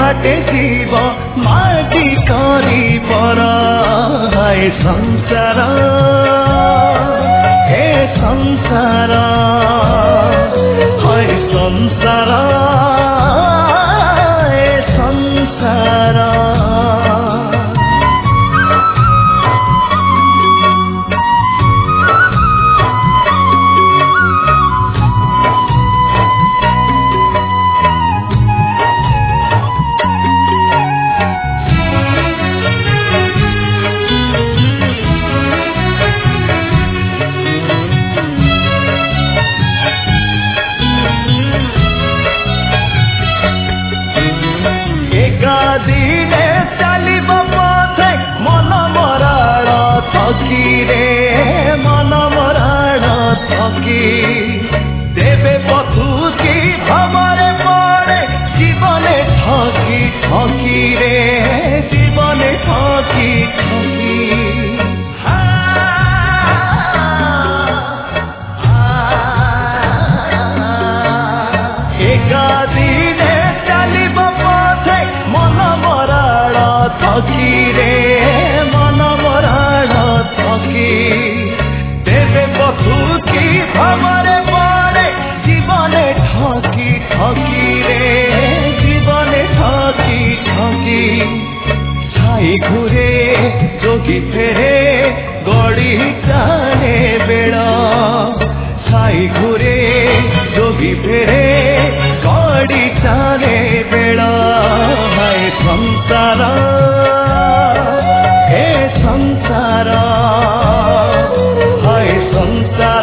बाटे जीव माटी करी पर हाय संसार हे संसार हाय संसार हे संसार दिने चलिब पथे मन मराण थकी रे मन मराण थकी देवे पथुकी भवरे पड़े जीवने ठकी ठकी रे जीवने ठकी ठकी एका दिने चलिब पथे मन मराण थकी रे मन मराण थकी देवे पथुकी भवरे पड़े जीवने ठकी ठकी रे जीवने ठकी ठकी छाई घुरे जोगी फेरे गड़ी जाने बेड़ा छाई घुरे जोगी फेरे गड़ी जाने बेड़ा हाय संसार हे संसार हाय संसार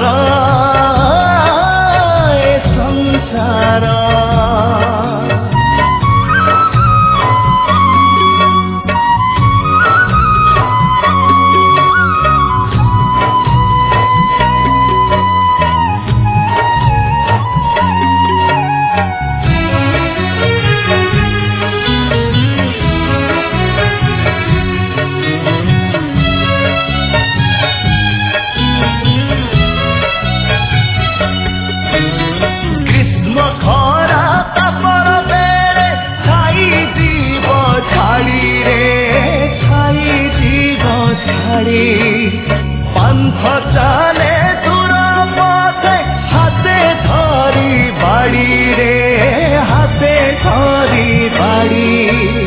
हे संसार पंथ चले दूर पथे हाथे धरी बाड़ी रे हाथे धरी बाड़ी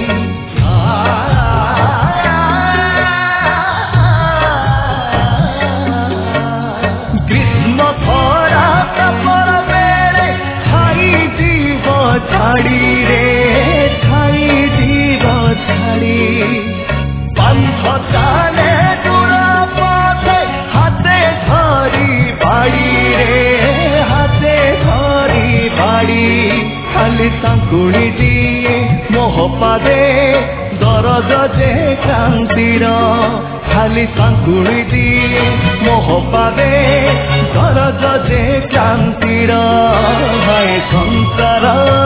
ग्रीष्म खरा तपर बेले छाई जीव छाड़ी रे छाई जीव छाड़ी पंथ चले दूर पथे हाथे धरी बाड़ी रे हाथे धरी बाड़ी खाली सांकुड़ी दिए मोह पादे दरज जे क्रांतिर खाली सांकुड़ी दिए मोह पादे दरज जे क्रांतिर हाय संसार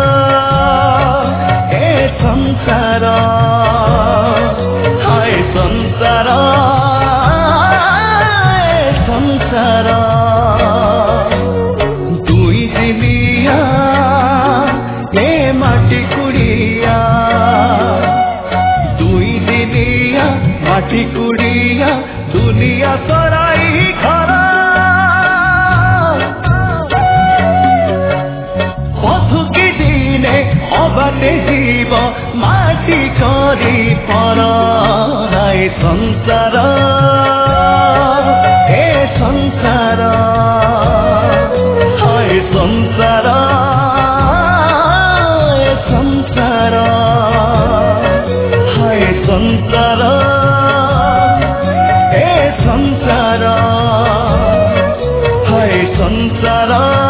हे संसार हाय संसार हे संसार दुई दिलिया हे माटी कुड़िया दुई दिलिया माटी कुड़िया दुनिया सराई खरा पथुकी दिने अबाटे जीव माटी करी पर हाय संसार हे संसार हाय संसार हे संसार हाय संसार हे संसार हाय संसार